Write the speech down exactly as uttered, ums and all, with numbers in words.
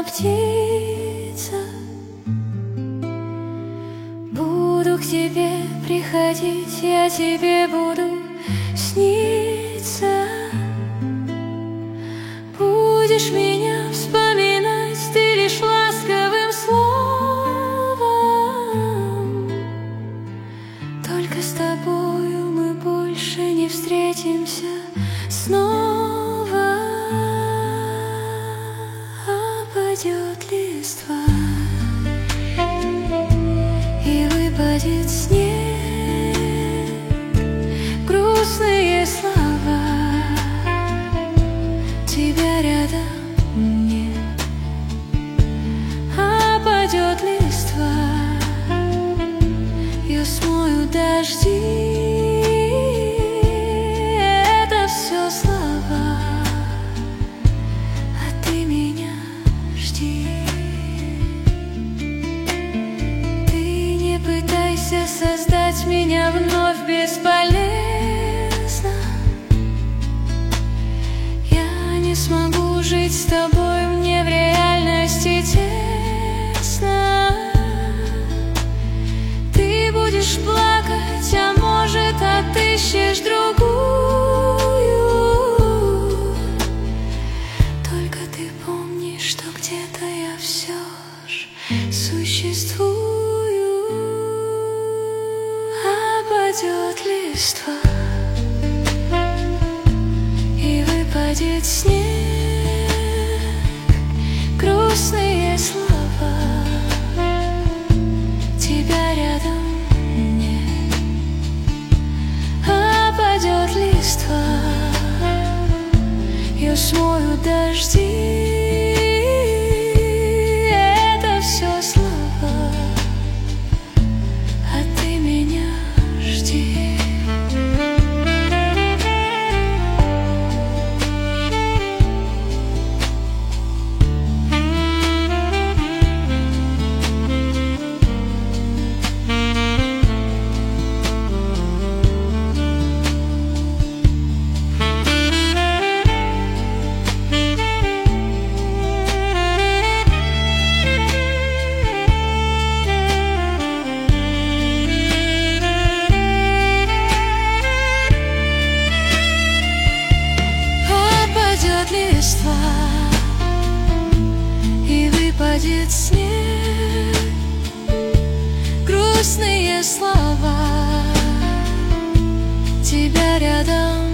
птица. Буду к тебе приходить, я тебе буду сниться. Будешь меня вспоминать ты лишь ласковым словом. Только с тобою мы больше не встретимся снова. Опадет листва и выпадет снег, грустные слова, тебя рядом нет. Опадет листва, я смою дожди. Это все слова, а ты меня жди. Ты не пытайся создать меня вновь, бесполезно. Я не смогу жить с тобой, мне в реальности тесно. Ты будешь плакать, а может отыщешь другую. Только ты помни, что где-то я все ж существую. Опадет листва и выпадет снег, грустные слова, тебя рядом нет. Опадет листва, я смою дожди. Это все слова, а ты меня жди. Листва и выпадет снег, грустные слова, тебя рядом